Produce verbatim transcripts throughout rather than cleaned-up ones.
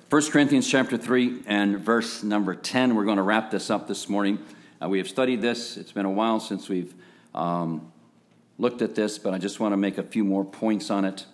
First Corinthians chapter three and verse number ten. We're going to wrap this up this morning. Uh, we have studied this. It's been a while since we've um, looked at this, but I just want to make a few more points on it.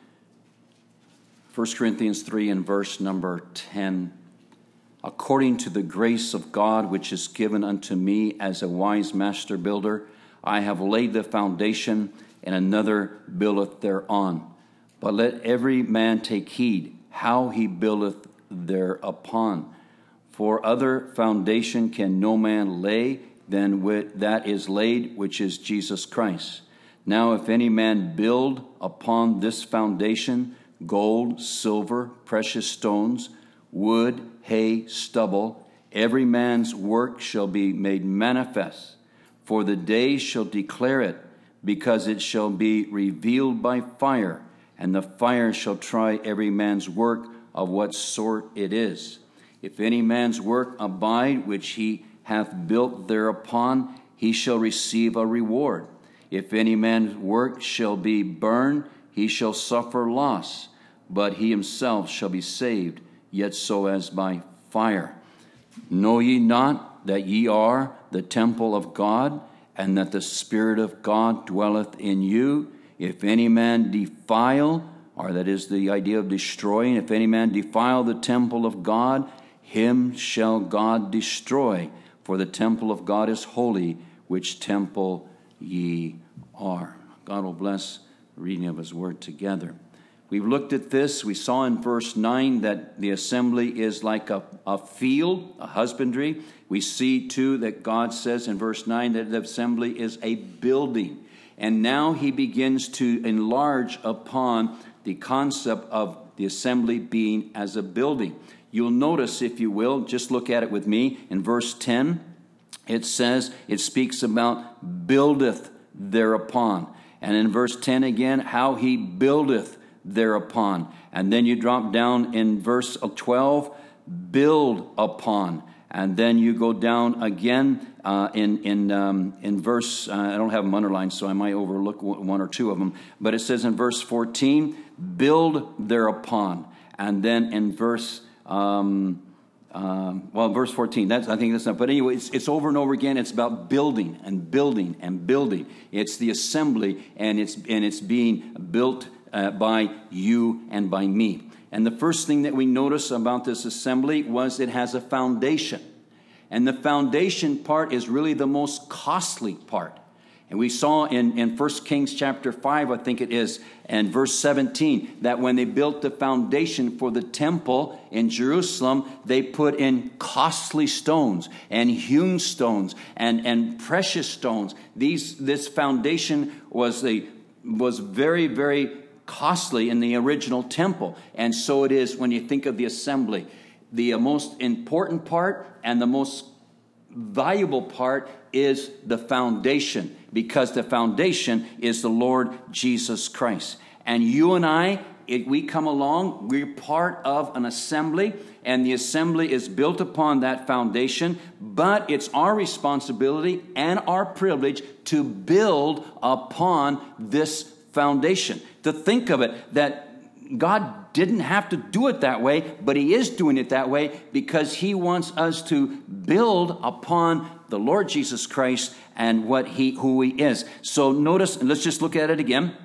First Corinthians three and verse number ten. According to the grace of God which is given unto me as a wise master builder, I have laid the foundation, and another buildeth thereon. But let every man take heed how he buildeth thereupon. For other foundation can no man lay than that is laid, which is Jesus Christ. Now if any man build upon this foundation gold, silver, precious stones, wood, hay, stubble, every man's work shall be made manifest. For the day shall declare it, because it shall be revealed by fire, and the fire shall try every man's work of what sort it is. If any man's work abide, which he hath built thereupon, he shall receive a reward. If any man's work shall be burned, he shall suffer loss, but he himself shall be saved, yet so as by fire. Know ye not that ye are the temple of God, and that the Spirit of God dwelleth in you? If any man defile, or that is the idea of destroying, if any man defile the temple of God, him shall God destroy. For the temple of God is holy, which temple ye are. God will bless the reading of his word together. We've looked at this. We saw in verse nine that the assembly is like a, a field, a husbandry. We see, too, that God says in verse nine that the assembly is a building. And now he begins to enlarge upon the concept of the assembly being as a building. You'll notice, if you will, just look at it with me. In verse ten, it says, it speaks about buildeth thereupon. And in verse ten again, how he buildeth thereupon. And then you drop down in verse twelve, build upon. And then you go down again uh, in in um, in verse, uh, I don't have them underlined, so I might overlook one or two of them. But it says in verse fourteen, build thereupon. And then in verse, um, uh, well, verse fourteen, that's, I think that's not. But anyway, it's, it's over and over again. It's about building and building and building. It's the assembly, and it's and it's being built uh, by you and by me. And the first thing that we notice about this assembly was it has a foundation. And the foundation part is really the most costly part. And we saw in, in First Kings chapter five, I think it is, and verse seventeen, that when they built the foundation for the temple in Jerusalem, they put in costly stones and hewn stones and, and precious stones. These This foundation was, a, was very, very costly in the original temple. And so it is when you think of the assembly. The most important part and the most valuable part is the foundation, because the foundation is the Lord Jesus Christ. And you and I, it, we come along, we're part of an assembly, and the assembly is built upon that foundation, but it's our responsibility and our privilege to build upon this foundation. To think of it, that God didn't have to do it that way, but he is doing it that way because he wants us to build upon the Lord Jesus Christ and what he, who he is. So notice, and let's just look at it again.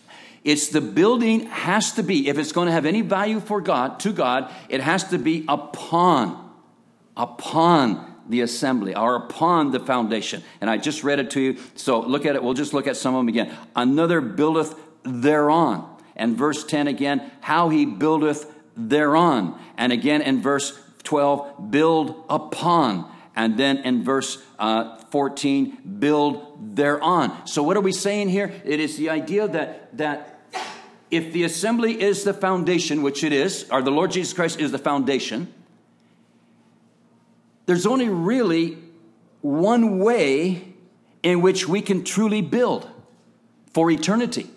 It's the building has to be, if it's going to have any value for God, to God, it has to be upon, upon the assembly, or upon the foundation. And I just read it to you. So look at it. We'll just look at some of them again. Another buildeth thereon. And verse ten again, how he buildeth thereon. And again in verse twelve, build upon. And then in verse uh, fourteen, build thereon. So what are we saying here? It is the idea that, that if the assembly is the foundation, which it is, or the Lord Jesus Christ is the foundation, there's only really one way in which we can truly build for eternity.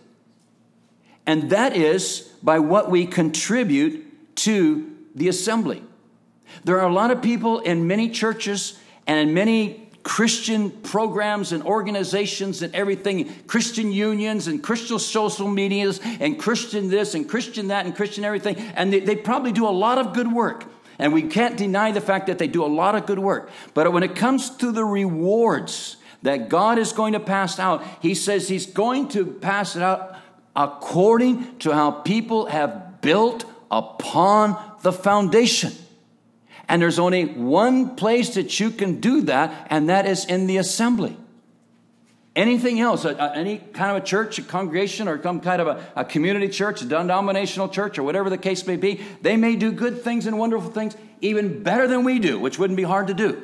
And that is by what we contribute to the assembly. There are a lot of people in many churches and in many Christian programs and organizations and everything, Christian unions and Christian social medias and Christian this and Christian that and Christian everything. And they, they probably do a lot of good work. And we can't deny the fact that they do a lot of good work. But when it comes to the rewards that God is going to pass out, he says he's going to pass it out according to how people have built upon the foundation. And there's only one place that you can do that, and that is in the assembly. Anything else, uh, any kind of a church, a congregation, or some kind of a, a community church, a denominational church, or whatever the case may be, they may do good things and wonderful things even better than we do, which wouldn't be hard to do.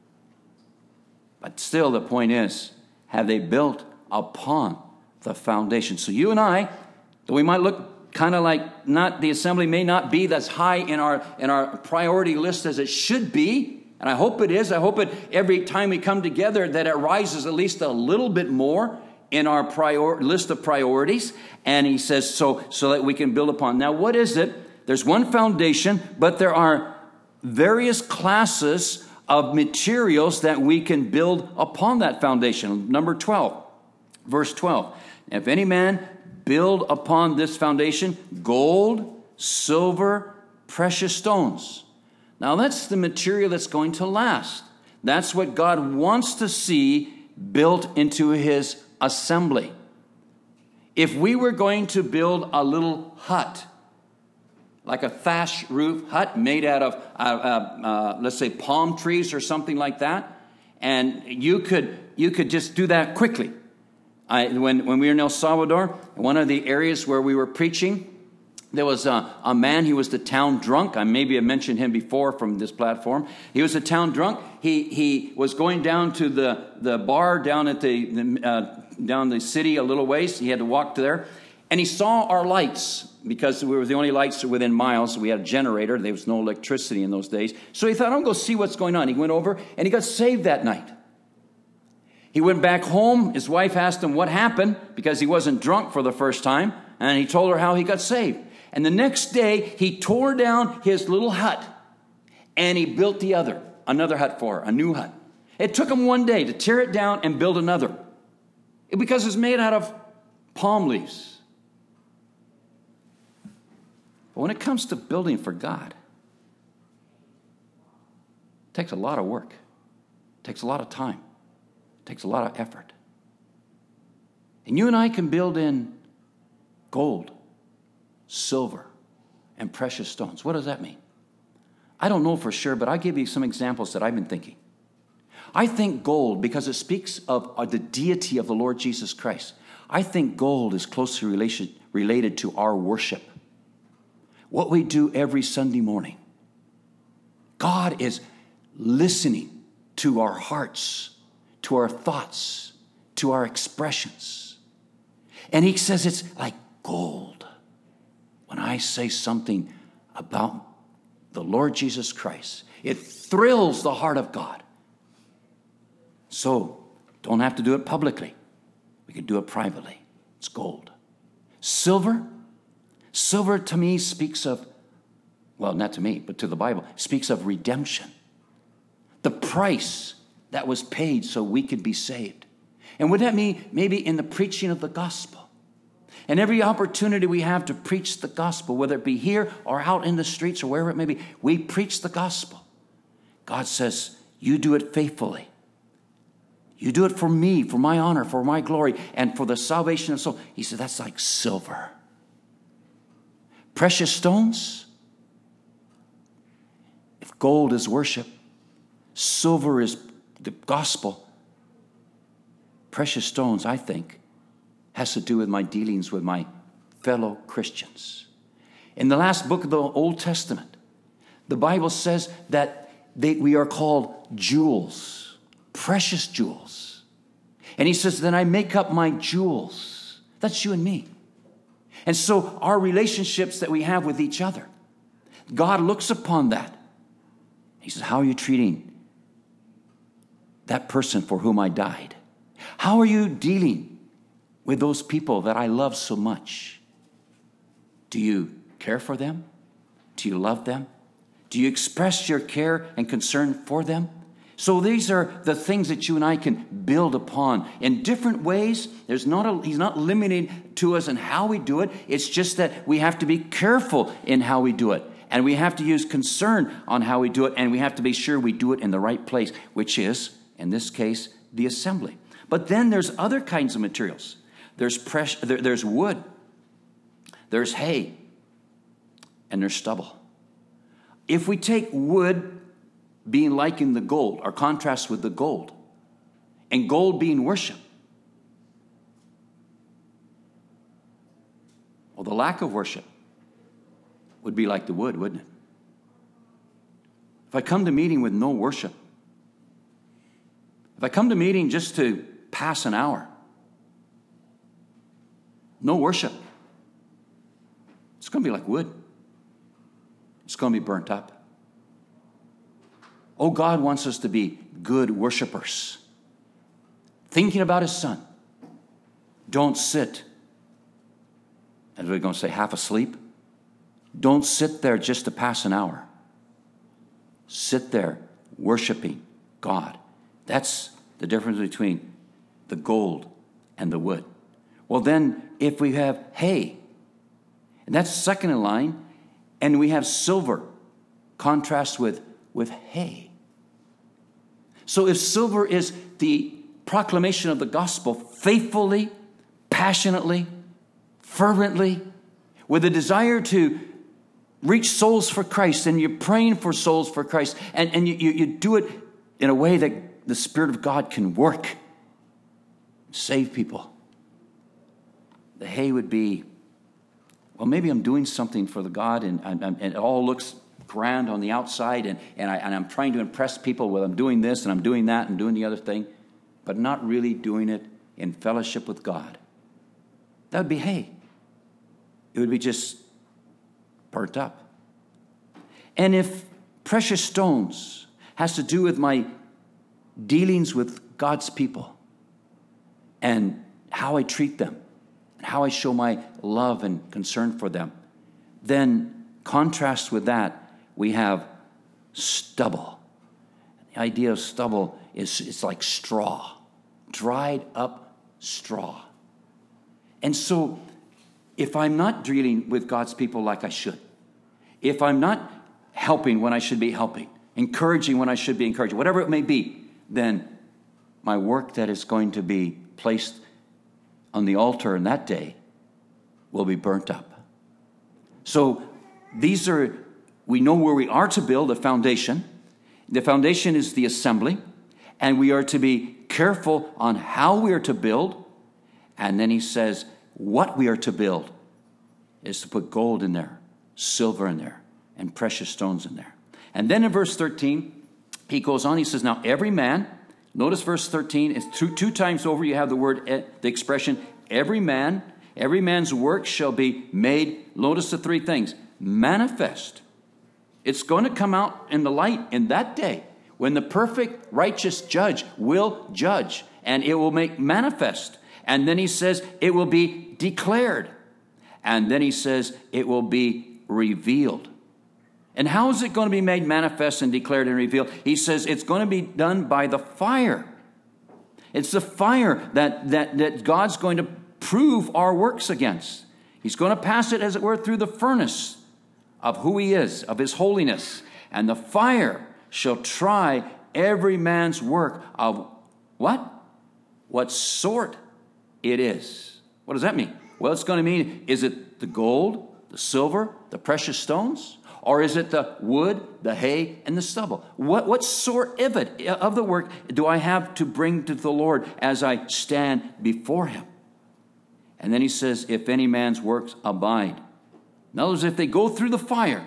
But still, the point is, have they built upon the foundation? So you and I, we might look kind of like not, the assembly may not be as high in our in our priority list as it should be. And I hope it is. I hope it every time we come together that it rises at least a little bit more in our prior list of priorities. And he says so so that we can build upon. Now, what is it? There's one foundation, but there are various classes of materials that we can build upon that foundation. Number twelve, verse twelve. If any man build upon this foundation gold, silver, precious stones. Now that's the material that's going to last. That's what God wants to see built into his assembly. If we were going to build a little hut, like a thatch roof hut made out of, uh, uh, uh, let's say, palm trees or something like that, and you could you could just do that quickly. I, when, when we were in El Salvador, one of the areas where we were preaching, there was a, a man, he was the town drunk. I maybe have mentioned him before from this platform. He was a town drunk. He he was going down to the, the bar down at the, the uh, down the city a little ways. He had to walk to there. And he saw our lights, because we were the only lights within miles. We had a generator. There was no electricity in those days. So he thought, I'm going to go see what's going on. He went over and he got saved that night. He went back home. His wife asked him what happened, because he wasn't drunk for the first time. And he told her how he got saved. And the next day, he tore down his little hut and he built the other, another hut for her, a new hut. It took him one day to tear it down and build another, because it's made out of palm leaves. But when it comes to building for God, it takes a lot of work. It takes a lot of time. It takes a lot of effort. And you and I can build in gold, silver, and precious stones. What does that mean? I don't know for sure, but I'll give you some examples that I've been thinking. I think gold, because it speaks of the deity of the Lord Jesus Christ. I think gold is closely relation, related to our worship. What we do every Sunday morning. God is listening to our hearts, to our thoughts, to our expressions. And he says it's like gold. When I say something about the Lord Jesus Christ, it thrills the heart of God. So, don't have to do it publicly. We can do it privately. It's gold. Silver. Silver to me speaks of, well, not to me, but to the Bible, speaks of redemption. The price that was paid so we could be saved. And would that mean maybe in the preaching of the gospel? And every opportunity we have to preach the gospel, whether it be here or out in the streets or wherever it may be, we preach the gospel. God says, you do it faithfully. You do it for me, for my honor, for my glory, and for the salvation of soul. He said, that's like silver. Precious stones. If gold is worship, silver is the gospel. Precious stones, I think, has to do with my dealings with my fellow Christians. In the last book of the Old Testament, the Bible says that they, we are called jewels, precious jewels. And he says, then I make up my jewels. That's you and me. And so our relationships that we have with each other, God looks upon that. He says, how are you treating that person for whom I died? How are you dealing with those people that I love so much? Do you care for them? Do you love them? Do you express your care and concern for them? So these are the things that you and I can build upon in different ways. There's not a, he's not limiting to us in how we do it. It's just that we have to be careful in how we do it. And we have to use concern on how we do it. And we have to be sure we do it in the right place, which is, in this case, the assembly. But then there's other kinds of materials. There's press, there, there's wood. There's hay. And there's stubble. If we take wood being likened the gold, or contrast with the gold, and gold being worship, well, the lack of worship would be like the wood, wouldn't it? If I come to meeting with no worship, if I come to meeting just to pass an hour, no worship, it's going to be like wood. It's going to be burnt up. Oh, God wants us to be good worshipers. Thinking about his son. Don't sit, as we're going to say, half asleep. Don't sit there just to pass an hour. Sit there worshiping God. That's the difference between the gold and the wood. Well, then, if we have hay, and that's second in line, and we have silver, contrast with, with hay. So if silver is the proclamation of the gospel faithfully, passionately, fervently, with a desire to reach souls for Christ, and you're praying for souls for Christ, and, and you, you, you do it in a way that the Spirit of God can work, save people. The hay would be, well, maybe I'm doing something for the God, and, and, and it all looks grand on the outside, and, and, I, and I'm trying to impress people with I'm doing this, and I'm doing that, and doing the other thing, but not really doing it in fellowship with God. That would be hay. It would be just burnt up. And if precious stones has to do with my dealings with God's people and how I treat them and how I show my love and concern for them, then contrast with that, we have stubble. The idea of stubble is it's like straw, dried up straw. And so if I'm not dealing with God's people like I should, if I'm not helping when I should be helping, encouraging when I should be encouraging, whatever it may be, then my work that is going to be placed on the altar in that day will be burnt up. So these are, we know where we are to build a foundation. The foundation is the assembly, and we are to be careful on how we are to build. And then he says what we are to build is to put gold in there, silver in there, and precious stones in there. And then in verse thirteen, he goes on, he says, now every man, notice verse thirteen, is two, two times over you have the word, the expression, every man, every man's work shall be made, notice the three things, manifest. It's going to come out in the light in that day when the perfect righteous judge will judge, and it will make manifest. And then he says it will be declared. And then he says it will be revealed. And how is it going to be made manifest and declared and revealed? He says it's going to be done by the fire. It's the fire that, that, that God's going to prove our works against. He's going to pass it, as it were, through the furnace of who he is, of his holiness. And the fire shall try every man's work of what? What sort it is. What does that mean? Well, it's going to mean, is it the gold, the silver, the precious stones? Or is it the wood, the hay, and the stubble? What, what sort of it, of the work, do I have to bring to the Lord as I stand before him? And then he says, if any man's works abide. In other words, if they go through the fire,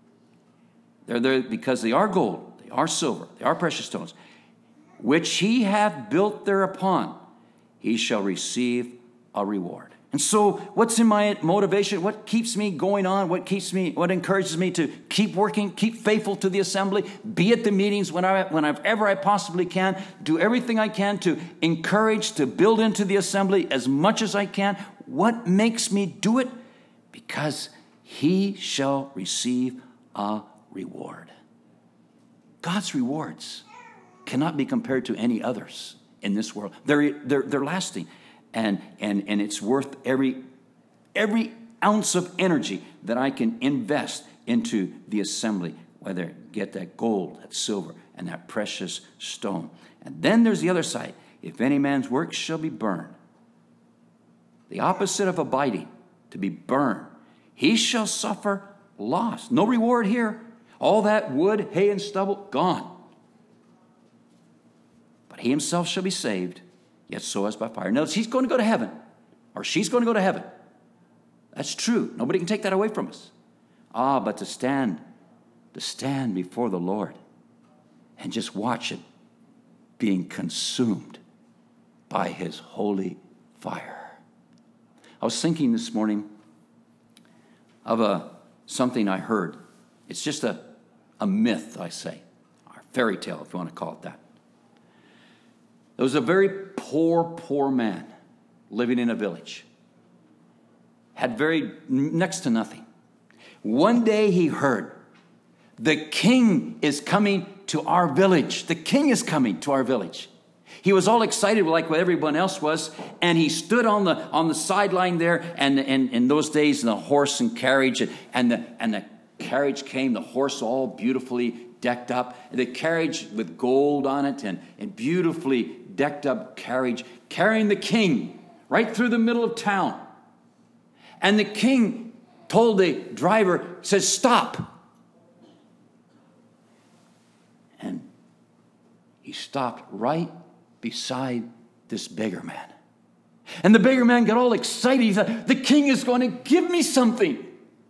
they're there because they are gold, they are silver, they are precious stones, which he hath built thereupon, he shall receive a reward. And so what's in my motivation? What keeps me going on? What keeps me, what encourages me to keep working, keep faithful to the assembly, be at the meetings when I, whenever I possibly can, do everything I can to encourage, to build into the assembly as much as I can. What makes me do it? Because he shall receive a reward. God's rewards. cannot be compared to any others in this world. They're, they're, they're lasting. And, and, and it's worth every, every ounce of energy that I can invest into the assembly, whether get that gold, that silver, and that precious stone. And then there's the other side. If any man's work shall be burned, the opposite of abiding, to be burned, he shall suffer loss. No reward here. All that wood, hay, and stubble, gone. But he himself shall be saved, yet so as by fire. Notice, he's going to go to heaven, or she's going to go to heaven. That's true. Nobody can take that away from us. Ah, but to stand, to stand before the Lord and just watch it being consumed by his holy fire. I was thinking this morning of a something I heard. It's just a, a myth, I say, or fairy tale, if you want to call it that. There was a very poor, poor man living in a village. Had very next to nothing. One day he heard, the king is coming to our village. The king is coming to our village. He was all excited like what everyone else was, and he stood on the on the sideline there, and in in those days, the horse and carriage, and the and the carriage came, the horse all beautifully decked up, the carriage with gold on it, and, and beautifully decked up carriage, carrying the king right through the middle of town. And the king told the driver, says, stop. And he stopped right beside this beggar man. And the beggar man got all excited. He thought, the king is going to give me something.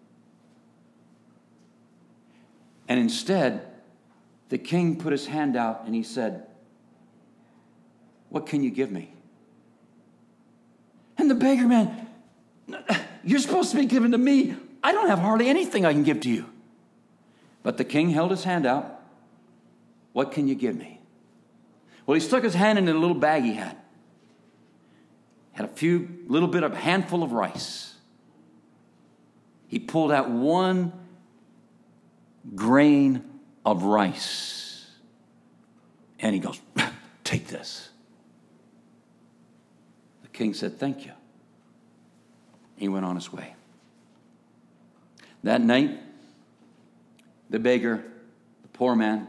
And instead, the king put his hand out and he said, what can you give me? And the beggar man, you're supposed to be given to me. I don't have hardly anything I can give to you. But the king held his hand out. What can you give me? Well, he stuck his hand in a little bag he had. Had a few, little bit of handful of rice. He pulled out one grain of rice. And he goes, take this. The king said, thank you. He went on his way. That night, the beggar, the poor man,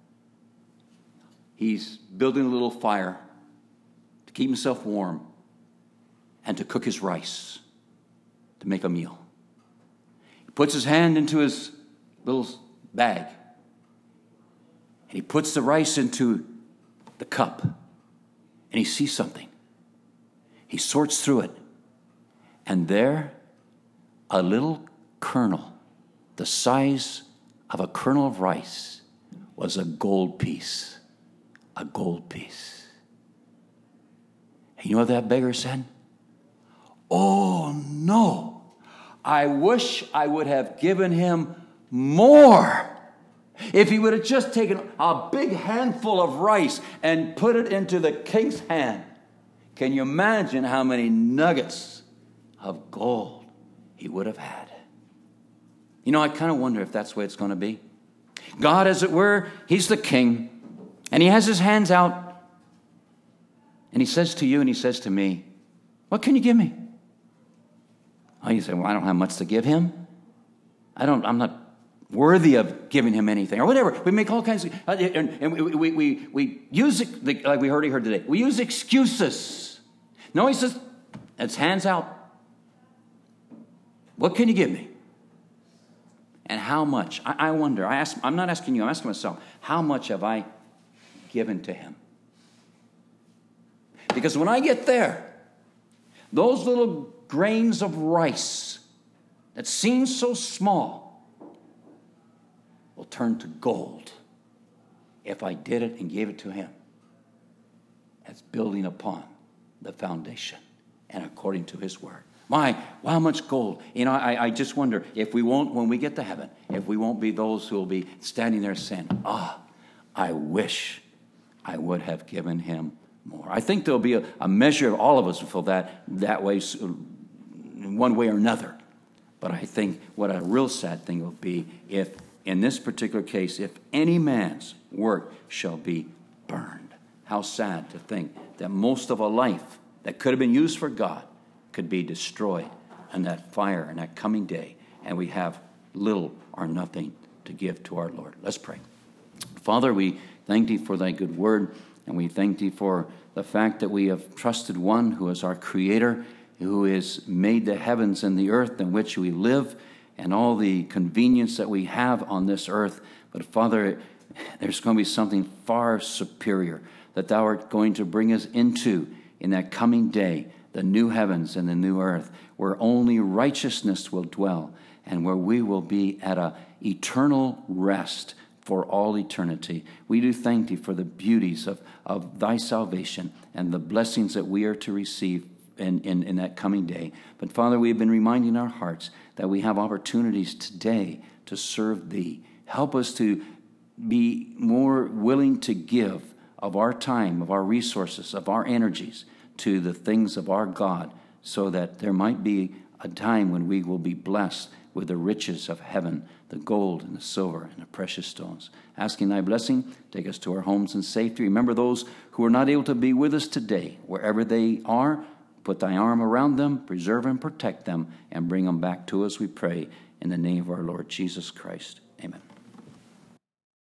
he's building a little fire to keep himself warm and to cook his rice, to make a meal. He puts his hand into his little bag, and he puts the rice into the cup, and he sees something. He sorts through it, and there, a little kernel, the size of a kernel of rice, was a gold piece. A gold piece. And you know what that beggar said? Oh, no. I wish I would have given him more. If he would have just taken a big handful of rice and put it into the king's hand. Can you imagine how many nuggets of gold he would have had? You know, I kind of wonder if that's the way it's going to be. God, as it were, he's the king. And he has his hands out. And he says to you and he says to me, what can you give me? Oh, you say, well, I don't have much to give him. I don't, I'm not worthy of giving him anything or whatever. We make all kinds of, and, and we, we, we, we use it, like we already heard today, we use excuses. No, he says, it's hands out. What can you give me? And how much? I, I wonder, I ask, I'm not asking you, I'm asking myself, how much have I given to him? Because when I get there, those little grains of rice that seem so small will turn to gold if I did it and gave it to him. That's building upon the foundation and according to his word. My, how much gold. You know, I, I just wonder if we won't, when we get to heaven, if we won't be those who will be standing there saying, ah, I wish I would have given him more. I think there'll be a, a measure of all of us who feel that, that way, in one way or another. But I think what a real sad thing will be if, in this particular case, if any man's work shall be burned. burned. How sad to think that most of a life that could have been used for God could be destroyed in that fire in that coming day, and we have little or nothing to give to our Lord. Let's pray. Father, we thank thee for thy good word, and we thank thee for the fact that we have trusted one who is our creator, who has made the heavens and the earth in which we live, and all the convenience that we have on this earth. But Father, there's going to be something far superior that thou art going to bring us into in that coming day, the new heavens and the new earth, where only righteousness will dwell, and where we will be at a eternal rest for all eternity. We do thank thee for the beauties of, of thy salvation and the blessings that we are to receive in, in, in that coming day. But Father, we have been reminding our hearts that we have opportunities today to serve thee. Help us to be more willing to give of our time, of our resources, of our energies to the things of our God, so that there might be a time when we will be blessed with the riches of heaven, the gold and the silver and the precious stones. Asking thy blessing, take us to our homes in safety. Remember those who are not able to be with us today, wherever they are. Put thy arm around them, preserve and protect them, and bring them back to us, we pray, in the name of our Lord Jesus Christ. Amen.